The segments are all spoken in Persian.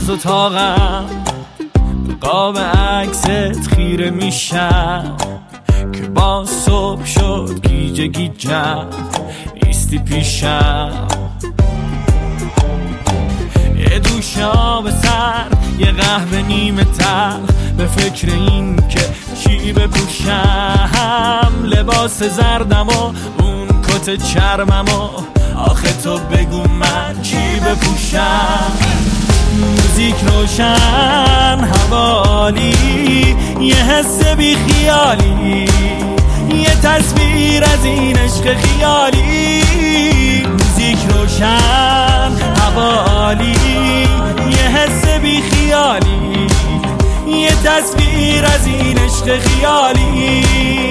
از اتاقم به قاب عکست خیره میشم که با صبح شد گیجه گیجم ایستی پیشم. یه دوش آب سر، یه قهوه نیمه تلخ، به فکر این که چی بپوشم. لباس زردم و اون کت چرمم و آخه تو بگو من چی بپوشم. موزیک روشن، هوا عالی، یه حس بی خیالی، یه تصویر از این عشق خیالی. موزیک روشن، هوا عالی، یه حس بی خیالی، یه تصویر از این عشق خیالی.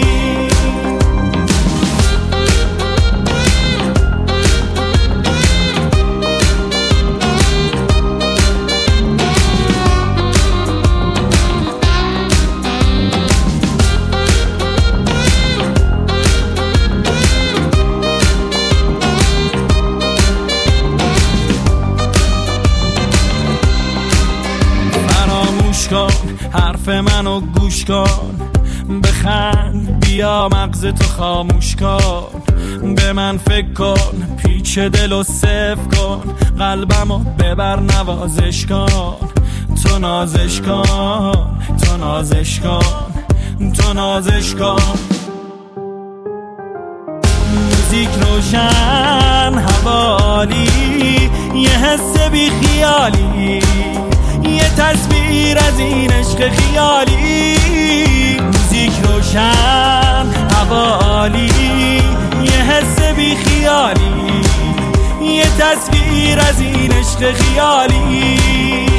حرف منو گوش کن، بخند، بیا مغز تو خاموش کن. به من فکر کن، پیچ دلو صفر کن، قلبمو ببر نوازش کن. تو نازش کن، تو نازش کن، تو نازش کن. موزیک روشن، هوا عالی، یه حس بی خیالی، یه تصویر از این عشق خیالی. موزیک روشن، هوا عالی، یه حس بی خیالی، یه تصویر از این عشق خیالی.